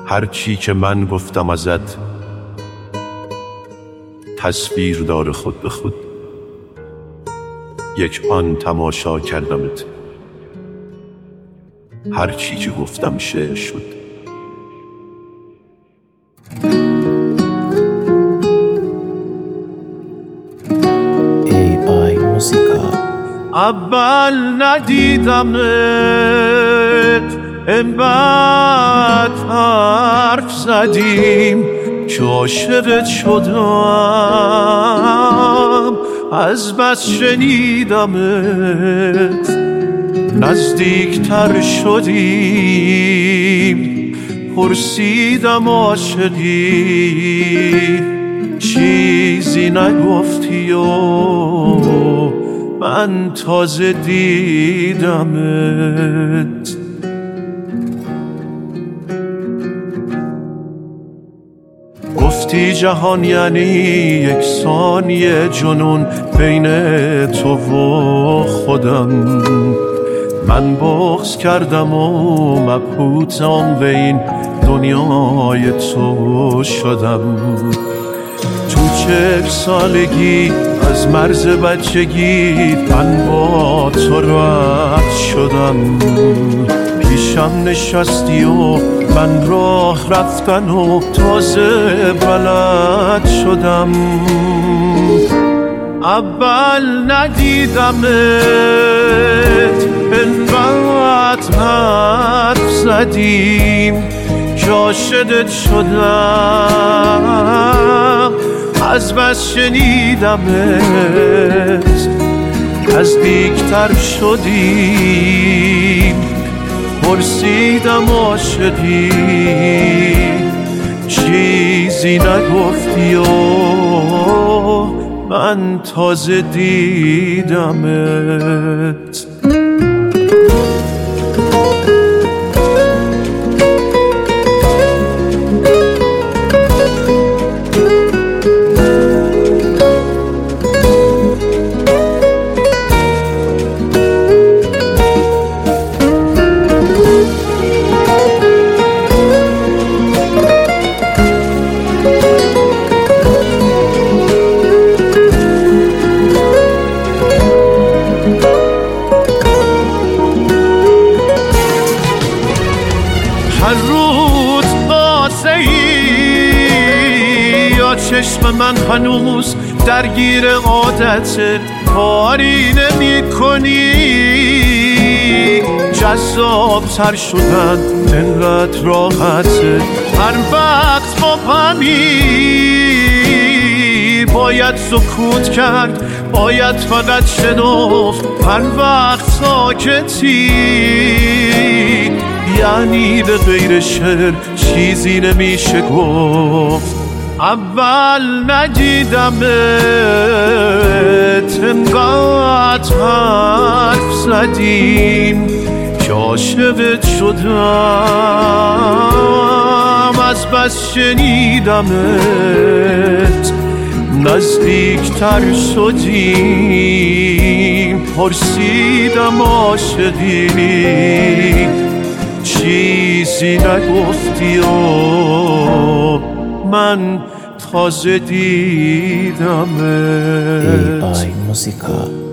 هرچی که من گفتم ازت تصویر داره خود به خود، یک آن تماشا کردمت، هرچی که گفتم شعر شد. AI موسیقا. اول ندیدمت، انقدر حرف زدیم که عاشقت شدم، از بس شنیدمت نزدیکتر شدیم، پرسیدم عاشقی چیزی نگفتی و من تازه دیدمت. گفتی جهان یعنی یک ثانیه جنون بین تو و خودم، من بغض کردم و مبهوتم به این دنیای تو شدم. تو 40 سالگی از مرز بچگی من با تو رد شدم، پیشم نشستی و من راه رفتن و تازه بلد شدم. اول ندیدمت، انقدر حرف زدیم که عاشقت شدم، از بس شنیدمت نزدیکتر شدیم، پرسیدم عاشقی چیزی نگفتی و من تازه دیدمت. هر روز قاسه ای یا چشم من هنوز درگیر عادته، کاری نمی کنی جذاب تر شدن انقدر راحته. هر وقت با همی باید سکوت کرد، باید فقط شنفت، هر وقت ساکتی یعنی به غیر شعر چیزی نمیشه گفت. اول ندیدمت، انقدر حرف زدیم که عاشقت شدم، از بس شنیدمت نزدیکتر شدیم، پرسیدم عاشقی چیزی نگفتی و من تازه دیدمت. AI موسیقا.